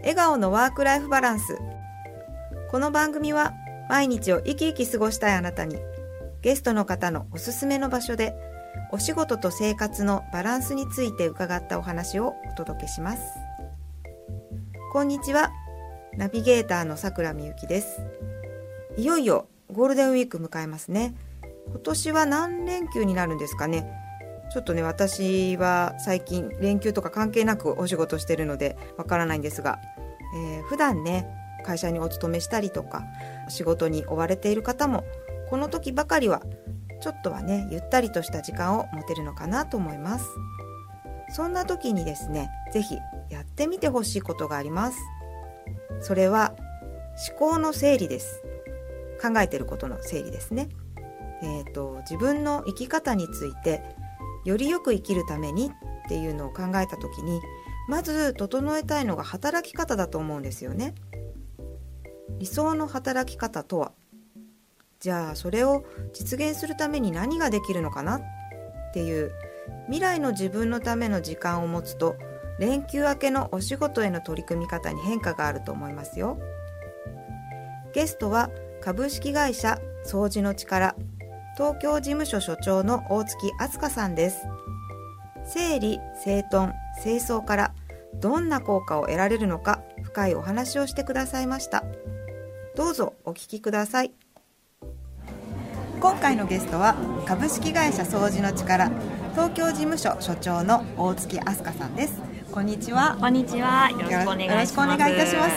笑顔のワークライフバランス。この番組は毎日を生き生き過ごしたいあなたに、ゲストの方のおすすめの場所でお仕事と生活のバランスについて伺ったお話をお届けします。こんにちは、ナビゲーターのさくらみゆきです。いよいよゴールデンウィーク迎えますね。今年は何連休になるんですかね。ちょっとね、私は最近連休とか関係なくお仕事してるのでわからないんですが、普段ね会社にお勤めしたりとか仕事に追われている方もこの時ばかりはちょっとはねゆったりとした時間を持てるのかなと思います。そんな時にですね、ぜひやってみてほしいことがあります。それは思考の整理です。考えていることの整理ですね。自分の生き方についてよりよく生きるためにっていうのを考えた時に、まず整えたいのが働き方だと思うんですよね。理想の働き方とは、じゃあそれを実現するために何ができるのかなっていう未来の自分のための時間を持つと、連休明けのお仕事への取り組み方に変化があると思いますよ。ゲストは株式会社掃除の力東京事務所所長の大月飛鳥さんです。整理整頓清掃からどんな効果を得られるのか、深いお話をしてくださいました。どうぞお聞きください。今回のゲストは株式会社掃除の力東京事務所所長の大月飛鳥さんです。こんにちは。 こんにちは。よろしくお願いします。 よろしくお願いいたします。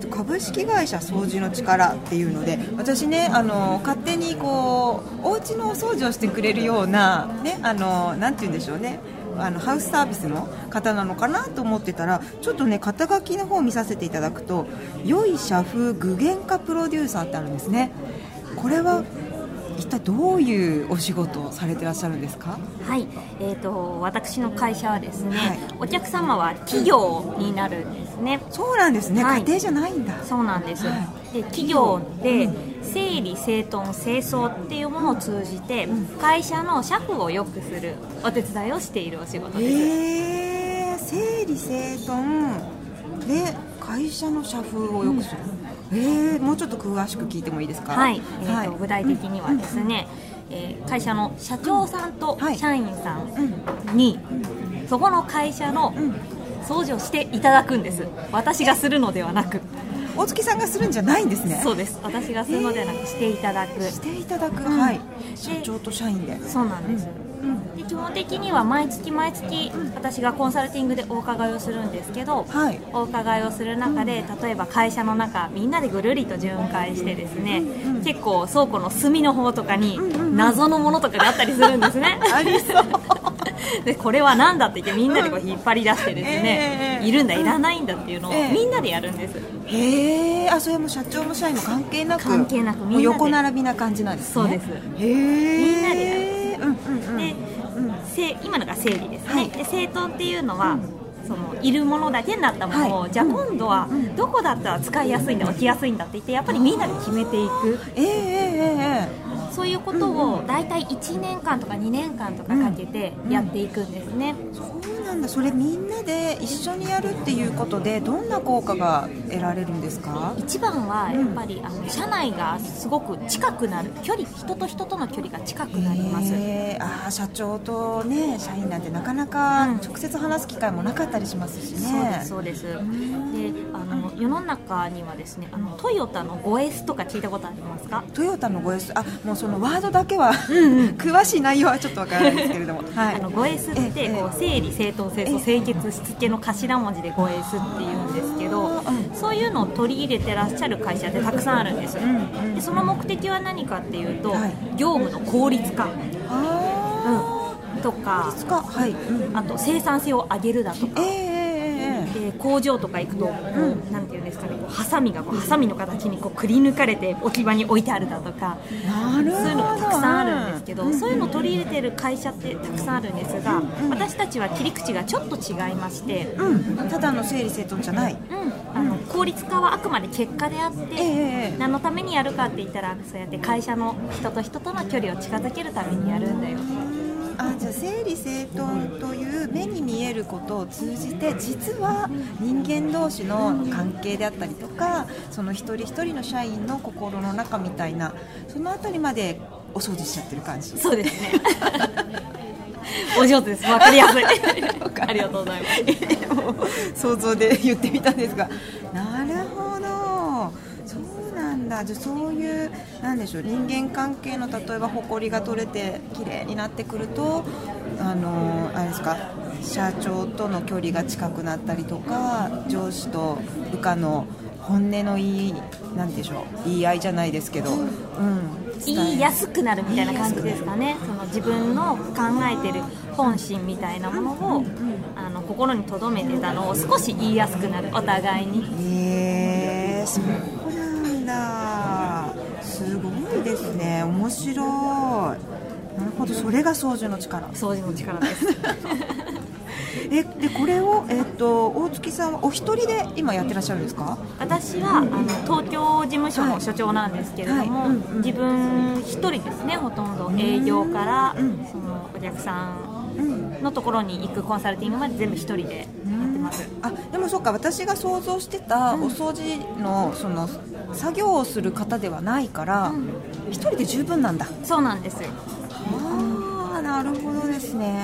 株式会社掃除の力っていうので、私ね勝手にこうお家のお掃除をしてくれるようなね、なんて言うんでしょうね、ハウスサービスの方なのかなと思ってたら、ちょっとね肩書きの方を見させていただくと、良い社風具現化プロデューサーってあるんですね。これは一体どういうお仕事をされてらっしゃるんですか？ はい、私の会社はですね、はい、お客様は企業になるんですね。 そうなんですね、 はい、 家庭じゃないんだ。 そうなんです、はい、で企業で整理整頓清掃っていうものを通じて、会社の社風を良くするお手伝いをしているお仕事です。整理整頓で会社の社風を良くする、もうちょっと詳しく聞いてもいいですか？ はい、具体的にはですね、会社の社長さんと社員さんに、そこの会社の掃除をしていただくんです。私がするのではなく。 大月さんがするんじゃないんですね。 そうです。私がするのではなく、していただく。 していただく、はい。社長と社員で。 そうなんです。で基本的には毎月毎月、私がコンサルティングでお伺いをするんですけど、お伺いをする中で、例えば会社の中みんなでぐるりと巡回してですね、結構倉庫の隅の方とかに謎のものとかがあったりするんですね。 ありそうでこれは何だって言ってみんなでこう引っ張り出してですね、いるんだいらないんだっていうのをみんなでやるんです。 それも社長も社員も関係なくみんなで横並びな感じなんですね。 そうです。みんなでやる。で今のが整理ですね、で整頓っていうのは、そのいるものだけになったものを、じゃあ今度はどこだったら使いやすいんだ、置きやすいんだって言って、やっぱりみんなで決めていく、そういうことをだいたい1年間とか2年間とかかけてやっていくんですね。 そうなんだ。それみんなで一緒にやるっていうことでどんな効果が得られるんですか？ 一番はやっぱり、社内がすごく近くなる、人と人との距離が近くなります。 社長とね社員なんてなかなか直接話す機会もなかったりしますしね。 そうです。で世の中にはですね、トヨタの 5S とか聞いたことありますか？ トヨタの 5S、もうそのワードだけは詳しい内容はちょっとわからないですけれども、 5S ってこう整理整頓清掃清潔しつけの頭文字で 5S っていうんですけど、そういうのを取り入れてらっしゃる会社ってたくさんあるんです。でその目的は何かっていうと、業務の効率化とか、あと生産性を上げるだとか、工場とか行くと、なんていうんですかね、ハサミがハサミの形にこうくり抜かれて置き場に置いてあるだとか、そういうのがたくさんあるんですけど、そういうのを取り入れてる会社ってたくさんあるんですが、私たちは切り口がちょっと違いまして、 ただの整理整頓じゃない、 効率化はあくまで結果であって、何のためにやるかって言ったら、そうやって会社の人と人との距離を近づけるためにやるんだよ。 じゃあ整理整頓という目に見えることを通じて、実は人間同士の関係であったりとか、その一人一人の社員の心の中みたいな、そのあたりまでお掃除しちゃってる感じ。 そうですねお上手です、分かりやすいありがとうございます想像で言ってみたんですが、なるほど、そうなんだ。じゃあそういうなんでしょう、人間関係の例えば埃が取れて綺麗になってくると、あれですか、社長との距離が近くなったりとか、上司と部下の本音のなんでしょう、言い合いじゃないですけど、 言いやすくなるみたいな感じですかね。その自分の考えてる本心みたいなものを、心に留めてたのを少し言いやすくなる、お互いに。 そうなんだ、すごいですね、面白い。なるほど、それが操縦の力。 掃除の力ですでこれを、大月さんはお一人で今やってらっしゃるんですか？ 私は東京事務所の所長なんですけれども、自分一人ですね、ほとんど営業から、そのお客さんのところに行くコンサルティングまで全部一人でやってます。 でもそうか、私が想像してたお掃除のその作業をする方ではないから、一人で十分なんだ。 そうなんですよ。 なるほどですね。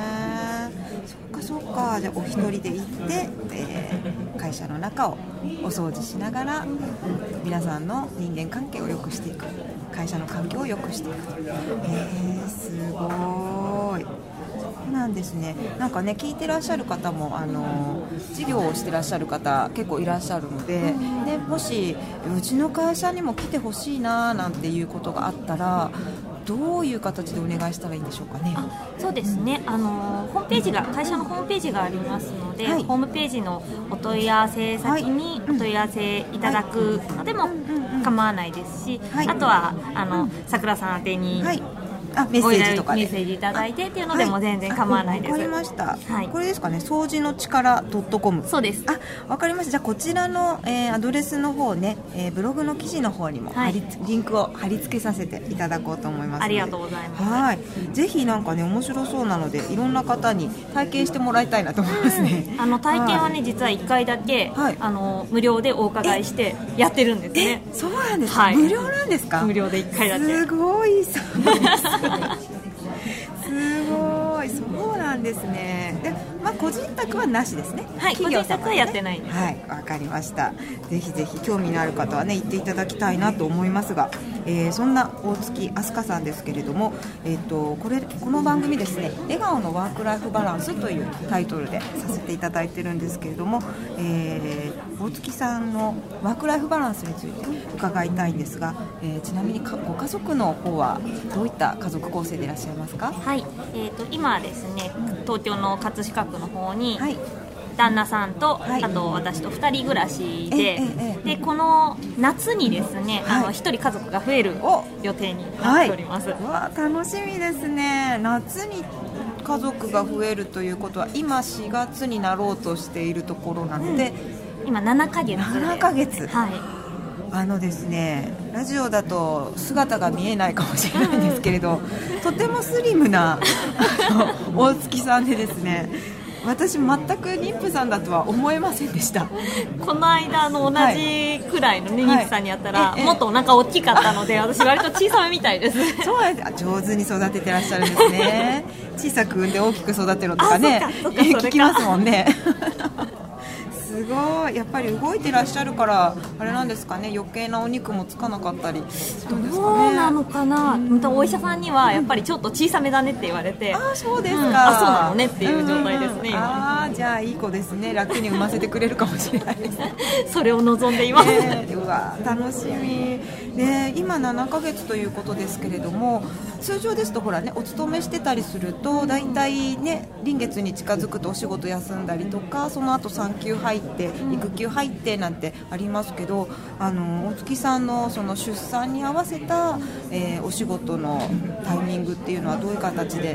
そうか、じゃあお一人で行って、会社の中をお掃除しながら皆さんの人間関係を良くしていく、会社の環境を良くしていく。すごい。そうなんですね。なんかね、聞いてらっしゃる方も事業をしてらっしゃる方結構いらっしゃるので、もしうちの会社にも来てほしいななんていうことがあったら、どういう形でお願いしたらいいんでしょうかね。 そうですね、ホームページが、会社のホームページがありますので、ホームページのお問い合わせ先にお問い合わせいただくのでも構わないですし、あとはさくらさん宛てにメッセージとかでメッセージいただいてっていうのでも全然構わないです。 わかりました、これですかね、掃除の力 .com。 そうです。 わかりました。じゃあこちらの、アドレスの方ね、ブログの記事の方にも、リンクを貼り付けさせていただこうと思いますので。 ありがとうございます。 ぜひなんかね、面白そうなのでいろんな方に体験してもらいたいなと思いますね。 体験はね、実は1回だけ、無料でお伺いしてやってるんですね。 そうなんですか、無料なんですか？ 無料で1回だけ。 すごいサービスすごい、そうなんですね。で、個人宅はなしですね。 個人宅はやってないんです。 わかりました。ぜひぜひ興味のある方はね、行っていただきたいなと思いますが、そんな大月飛鳥さんですけれども、この番組ですね、笑顔のワークライフバランスというタイトルでさせていただいてるんですけれども、大月さんのワークライフバランスについて伺いたいんですが、ちなみにご家族の方はどういった家族構成でいらっしゃいますか？ 今ですね、東京の葛飾区の方に、旦那さんと、あと私と2人暮らしで、でこの夏にですね、1人家族が増える予定になっております。 楽しみですね。夏に家族が増えるということは、今4月になろうとしているところなので、 今7ヶ月 7ヶ月、ですね、ラジオだと姿が見えないかもしれないんですけれど、とてもスリムな大月さんでですね、私全く妊婦さんだとは思えませんでした。 この間同じくらいの、妊婦さんにやったら、もっとお腹大きかったので、私割と小さめみたいです。 そうなんです。上手に育ててらっしゃるんですね。小さく産んで大きく育てるとかね、聞きますもんね。すごい、やっぱり動いてらっしゃるからあれなんですかね、余計なお肉もつかなかったり、どうですかね。 そうなのかな、お医者さんにはやっぱりちょっと小さめだねって言われて、 そうですか、 そうなのねっていう状態ですね、今。 じゃあいい子ですね、楽に産ませてくれるかもしれないですそれを望んでいます。 うわ、楽しみで、今7ヶ月ということですけれども、通常ですとほらね、お勤めしてたりするとだいたいね、臨月に近づくとお仕事休んだりとか、その後産休入って育休入ってなんてありますけど、大月さんのその出産に合わせた、お仕事のタイミングっていうのはどういう形で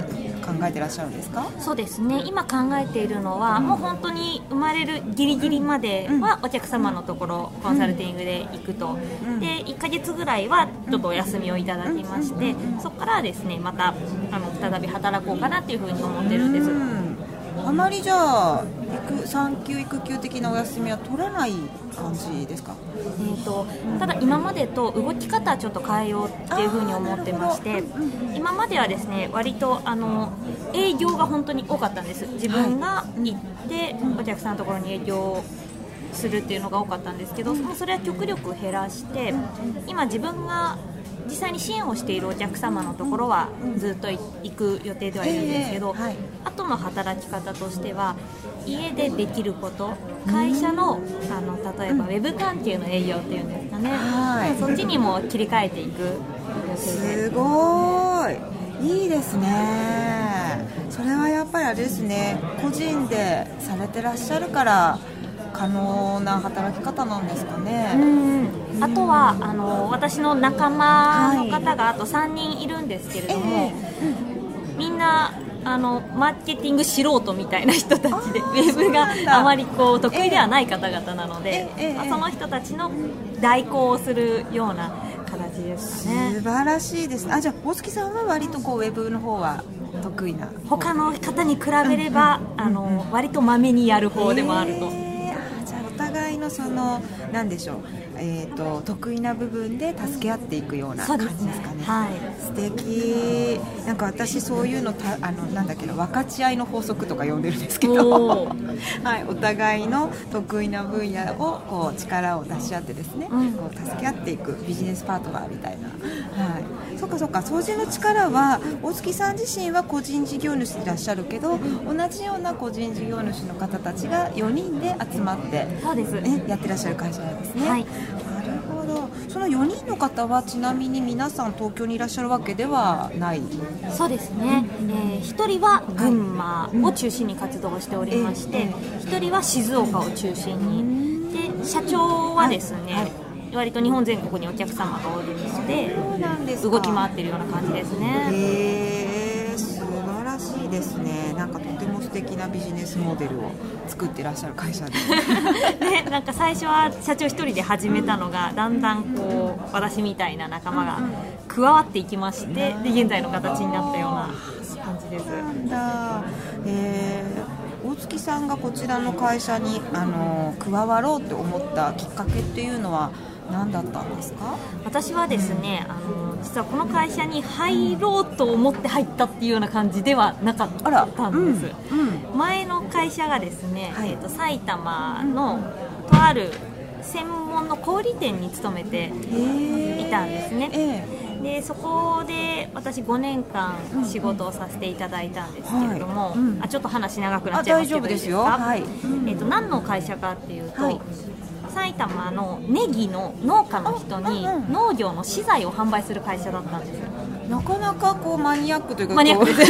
えてらっしゃるんですか？ そうですね、今考えているのは、もう本当に生まれるギリギリまではお客様のところコンサルティングで行くと、で1ヶ月ぐらいはちょっとお休みをいただきまして、そこからですねまた再び働こうかなっていうふうに思ってるんです。 あまりじゃあ産休育休的なお休みは取らない感じですか？ ただ今までと動き方はちょっと変えようっていうふうに思ってまして、今まではですね割と営業が本当に多かったんです。自分が行ってお客さんのところに営業するっていうのが多かったんですけど、それは極力減らして、今自分が実際に支援をしているお客様のところはずっと行く予定ではいるんですけど、後の働き方としては家でできること、会社の例えばウェブ関係の営業っていうんですかね、そっちにも切り替えていく予定です。 すごいいいですね。それはやっぱりあれですね、個人でされてらっしゃるから可能な働き方なんですかね。 あとは私の仲間の方があと3人いるんですけれども、みんなマーケティング素人みたいな人たちで、ウェブがあまり得意ではない方々なので、その人たちの代行をするような形ですかね。 素晴らしいです。じゃあ大月さんは割とウェブの方は得意な、 他の方に比べれば割とまめにやる方でもあると。 じゃあお互いの何でしょう、得意な部分で助け合っていくような感じですかね。素敵。なんか私そういうのなんだっけな、分かち合いの法則とか呼んでるんですけどお互いの得意な分野を力を出し合ってですね、助け合っていくビジネスパートナーみたいな。そっかそっか。掃除の力は大月さん自身は個人事業主でいらっしゃるけど、同じような個人事業主の方たちが4人で集まって、 そうです、 やってらっしゃる会社なんですね。 はい、 なるほど。その4人の方はちなみに皆さん東京にいらっしゃるわけではない？ そうですね、1人は群馬を中心に活動しておりまして、1人は静岡を中心にで、社長はですね、割と日本全国にお客様がおるので、動き回っているような感じですね。 素晴らしいですね。なんかとても素敵なビジネスモデルを作っていらっしゃる会社ですね。なんか最初は社長一人で始めたのが、だんだん私みたいな仲間が加わっていきまして、で現在の形になったような感じです。 なんだ。大月さんがこちらの会社に加わろうと思ったきっかけっていうのは何だったんですか？ 私はですね、実はこの会社に入ろうと思って入ったっていうような感じではなかったんです。前の会社がですね、埼玉のとある専門の小売店に勤めていたんですね。でそこで私5年間仕事をさせていただいたんですけれども、ちょっと話長くなっちゃいますけど、 大丈夫ですよ。 何の会社かっていうと、埼玉のネギの農家の人に農業の資材を販売する会社だったんですよ。 なかなかマニアックというか、 マニアックです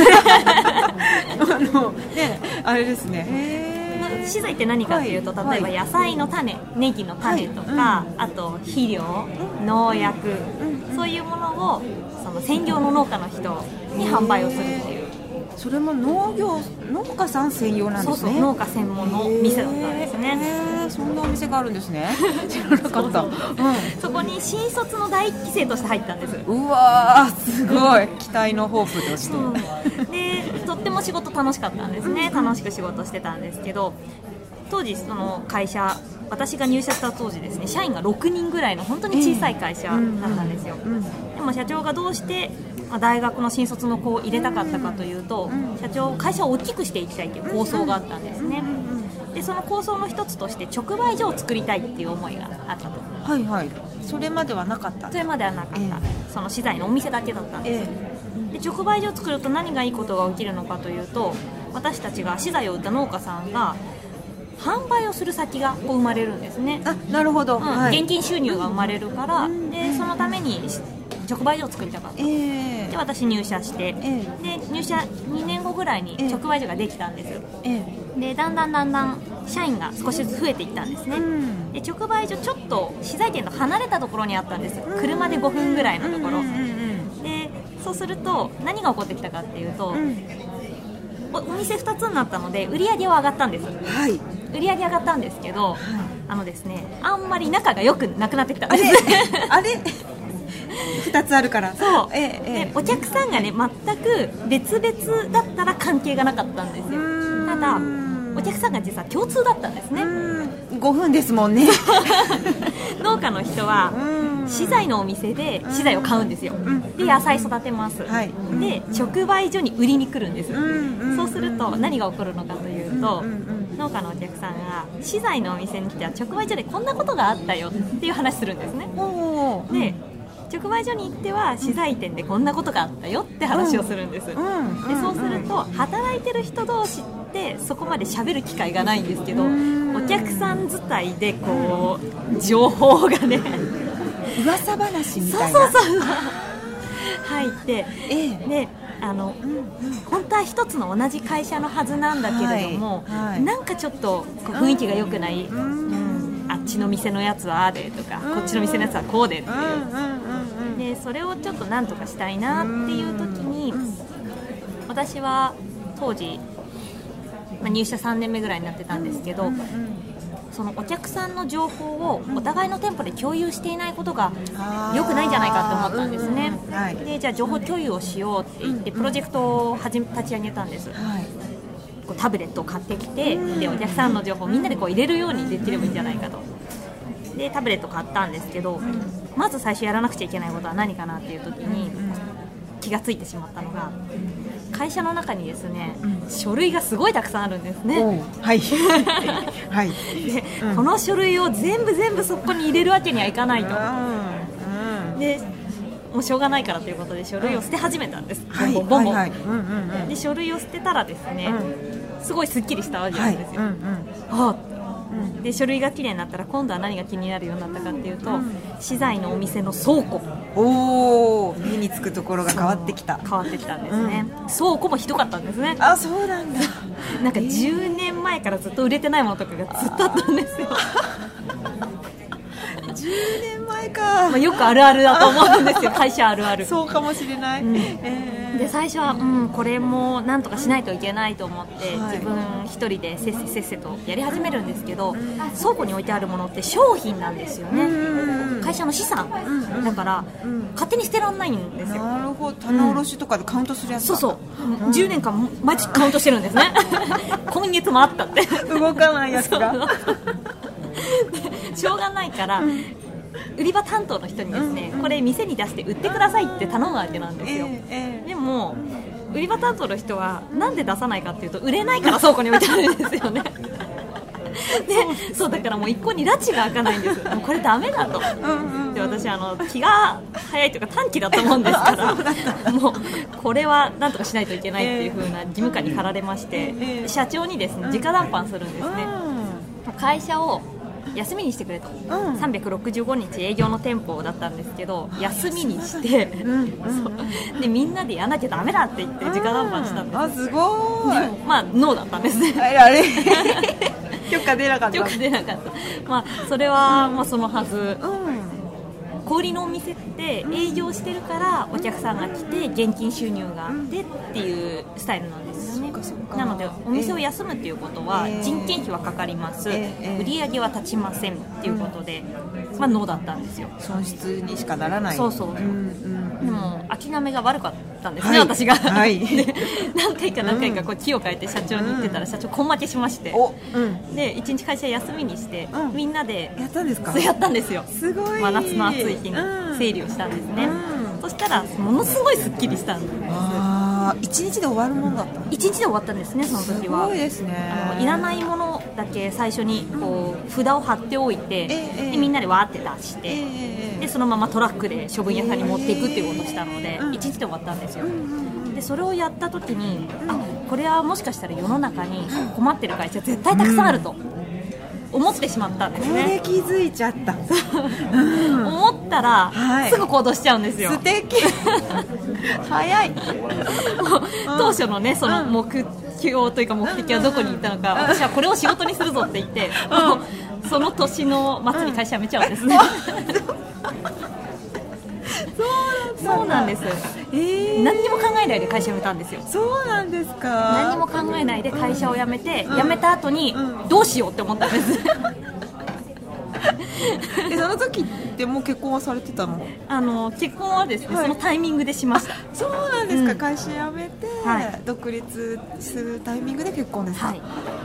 あれですね。 資材って何かっていうと、例えば野菜の種、ネギの種とか、あと肥料、農薬、そういうものをその専業の農家の人に販売をするっていう。 それも農家さん専用なんですね。 そう農家専門の店だったんですね。 そんなお店があるんですね。知らなかった。 そこに新卒の第一期生として入ったんです。 うわー、すごい期待のホープとしてでとっても仕事楽しかったんですね。楽しく仕事してたんですけど、当時その会社、私が入社した当時ですね、社員が6人ぐらいの本当に小さい会社だったんですよ。でも社長がどうして大学の新卒の子を入れたかったかというと、社長、会社を大きくしていきたいという構想があったんですね。でその構想の一つとして直売所を作りたいっていう思いがあったと。 それまではなかった。 それまではなかった、その資材のお店だけだったんです。で直売所を作ると何がいいことが起きるのかというと、私たちが資材を売った農家さんが販売をする先が生まれるんですね。 なるほど、 現金収入が生まれるから、でそのために直売所を作りたかった。で私入社して、で入社2年後ぐらいに直売所ができたんですよ。でだんだん社員が少しずつ増えていったんですね。で直売所ちょっと資材店と離れたところにあったんです。車で5分ぐらいのところで、そうすると何が起こってきたかっていうと、 お店2つになったので売り上げは上がったんです。 はい。 売り上げ上がったんですけど、ですね、あんまり仲が良くなくなってきたんです。 あれ2つあるから。 そう、でお客さんがね全く別々だったら関係がなかったんですよ。ただお客さんが実は共通だったんですね。 5分ですもんね。 農家の人は資材のお店で資材を買うんですよ。で野菜育てます、で直売所に売りに来るんです。そうすると何が起こるのかというと、農家のお客さんが資材のお店に来ては直売所でこんなことがあったよっていう話するんですね。で直売所に行っては資材店でこんなことがあったよって話をするんです。でそうすると働いてる人同士ってそこまで喋る機会がないんですけど、お客さん伝いでこう情報がね噂話みたいな入って、で本当は一つの同じ会社のはずなんだけれども、なんかちょっとこう雰囲気が良くない、あっちの店のやつはああでとか、こっちの店のやつはこうでっていう、でそれをちょっとなんとかしたいなっていう時に、私は当時、入社3年目ぐらいになってたんですけど、そのお客さんの情報をお互いの店舗で共有していないことが良くないんじゃないかと思ったんですね。でじゃあ情報共有をしようって言ってプロジェクトを立ち上げたんです。こうタブレットを買ってきて、でお客さんの情報をみんなでこう入れるようにできればいいんじゃないかと。でタブレット買ったんですけど、まず最初やらなくちゃいけないことは何かなっていう時に気がついてしまったのが、会社の中にですね、書類がすごいたくさんあるんですね。でこの書類を全部そこに入れるわけにはいかないと。でもうしょうがないからということで書類を捨て始めたんです。ボンボン。で書類を捨てたらですね、すごいすっきりしたわけなんですよ。で書類がきれいになったら今度は何が気になるようになったかっていうと、資材のお店の倉庫。目につくところが変わってきたんですね。倉庫もひどかったんですね。 そうなんだ。 なんか10年前からずっと売れてないものとかがずっとあったんですよ。 10年前か、 よくあるあるだと思うんですよ。会社あるある。 そうかもしれない。 で最初は、これもなんとかしないといけないと思って、自分一人でせっせとやり始めるんですけど、倉庫に置いてあるものって商品なんですよね。会社の資産、だから、勝手に捨てられないんですよ。 なるほど。棚卸しとかでカウントするやつだ。 そう、10年間毎月カウントしてるんですね。今月もあったって動かないやつがしょうがないから、売り場担当の人にですね、これ店に出して売ってくださいって頼むわけなんですよ。でも売り場担当の人はなんで出さないかっていうと、売れないから倉庫に置いてあるんですよね。でそうだからもう一向に拉致が開かないんです。もうこれダメだと。で私気が早いというか短気だと思うんですからもうこれはなんとかしないといけないっていう風な義務感に駆られまして、社長にですね直談判するんですね。会社を休みにしてくれと、365日営業の店舗だったんですけど、休みにしてでみんなでやらなきゃダメだって言って直談判したんです。 すごい。 でもノーだったんですね。 あれ許可出なかった。 それはそのはず。小売りのお店って営業してるからお客さんが来て現金収入があってっていうスタイルなんですよね。なのでお店を休むっていうことは人件費はかかります、売り上げは立ちませんっていうことで、ノーだったんですよ。 損失にしかならない。そう。 でも諦めが悪かったんですね、私が。で何回かこう気を変えて社長に言ってたら、社長根負けしまして、で1日会社休みにして、みんなでやったんですか。 そうやったんですよ。 すごい。 夏の暑い日に整理をしたんですね。そしたらものすごいすっきりしたんです。 1日で終わるものだった。 1日で終わったんですね、その時は。 すごいですね。 いらないものだけ最初にこう札を貼っておいて、でみんなでわーって出して、でそのままトラックで処分屋さんに持っていくっていうことをしたので、1日で終わったんですよ。でそれをやった時に、これはもしかしたら世の中に困ってる会社絶対たくさんあると思ってしまったんですね。 これ気づいちゃった。 思ったら、すぐ行動しちゃうんですよ。 素敵。早い。 当初のね、その目標というか目的はどこに行ったのか、私はこれを仕事にするぞって言って、その年の末に会社辞めちゃうんですね。 そうなんです、何にも考えないで会社辞めたんですよ。 そうなんですか。 何にも考えないで会社を辞めて、辞めた後にどうしようって思ったんですその時ってもう結婚はされてたの？ 結婚はですね、そのタイミングでしました。 そうなんですか、会社辞めて、独立するタイミングで結婚ですか？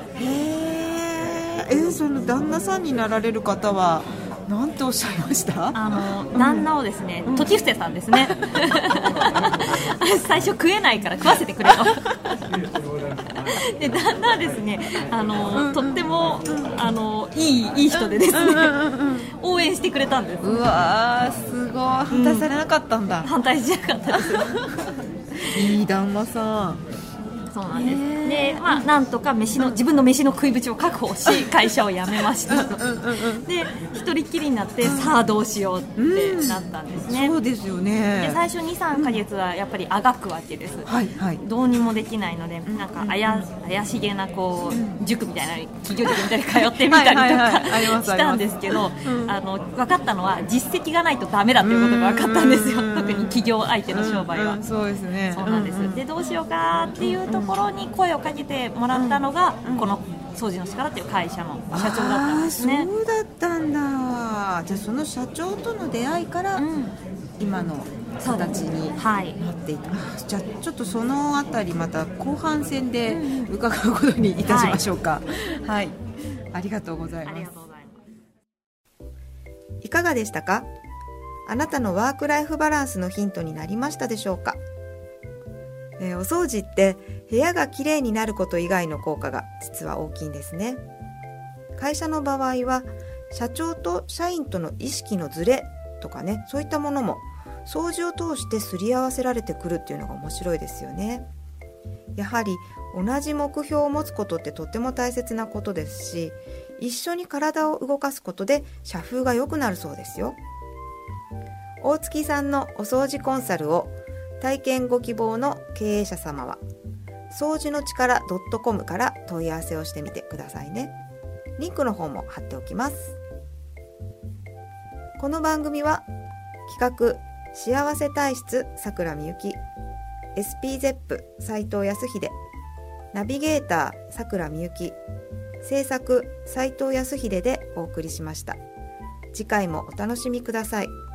へえ。その旦那さんになられる方はなんておっしゃいました？ 旦那をですね、時伏せさんですね最初食えないから食わせてくれとで旦那はですね、とってもいい人でですね応援してくれたんです。 うわー、すごい。反対されなかったんだ。 反対しなかったですいい旦那さん。 そうなんです。で、なんとか自分の飯の食い口を確保し会社を辞めましたとで一人っきりになって、さあどうしようってなったんですね。 そうですよね。 で最初 2,3 ヶ月はやっぱりあがくわけです、どうにもできないので、なんか怪しげな塾みたいな、企業塾みたいに通ってみたりとかしたんですけど、分かったのは実績がないとダメだということが分かったんですよ。特に企業相手の商売は、 そうですね。 そうなんです。でどうしようかっていうところに声をかけてもらったのが、この掃除の力という会社の社長だったんですね。 そうだったんだ。じゃあその社長との出会いから、今の形になっていた。じゃあちょっとそのあたりまた後半戦で伺うことにいたしましょうか。はい、ありがとうございます。いかがでしたか？あなたのワークライフバランスのヒントになりましたでしょうか？お掃除って部屋がきれいになること以外の効果が実は大きいんですね。会社の場合は社長と社員との意識のズレとかね、そういったものも掃除を通してすり合わせられてくるっていうのが面白いですよね。やはり同じ目標を持つことってとっても大切なことですし、一緒に体を動かすことで社風が良くなるそうですよ。大月さんのお掃除コンサルを体験ご希望の経営者様は掃除の力 .com から問い合わせをしてみてくださいね。リンクの方も貼っておきます。この番組は企画幸せ体質さくらみゆき、 SPZEP 斉藤康秀、ナビゲーターさくらみゆき、制作斉藤康秀でお送りしました。次回もお楽しみください。